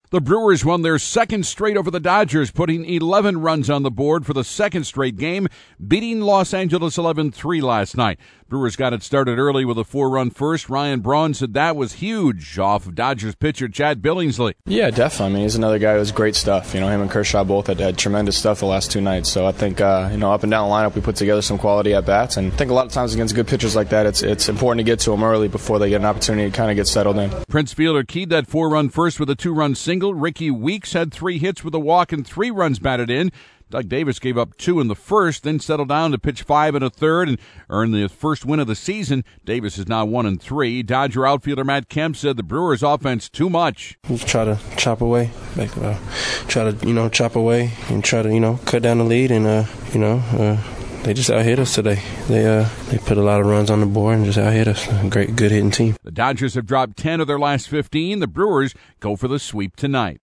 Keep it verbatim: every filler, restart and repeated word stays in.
The Brewers won their second straight over the Dodgers, putting eleven runs on the board for the second straight game, beating Los Angeles eleven three last night. Brewers got it started early with a four-run first. Ryan Braun said that was huge off of Dodgers pitcher Chad Billingsley. Yeah, definitely. I mean, he's another guy who has great stuff. You know, him and Kershaw both had, had tremendous stuff the last two nights. So I think, uh, you know, up and down the lineup, we put together some quality at-bats. And I think a lot of times against good pitchers like that, it's it's important to get to them early before they get an opportunity to kind of get settled in. Prince Fielder keyed that four-run first with a two-run single. Ricky Weeks had three hits with a walk and three runs batted in. Doug Davis gave up two in the first, then settled down to pitch five and a third and earn the first win of the season. Davis is now one and three. Dodger outfielder Matt Kemp said the Brewers' offense too much. We try to chop away, like, uh, try to you know chop away and try to you know cut down the lead, and uh, you know uh, they just out hit us today. They uh they put a lot of runs on the board and just out hit us. A great, good hitting team. The Dodgers have dropped ten of their last fifteen. The Brewers go for the sweep tonight.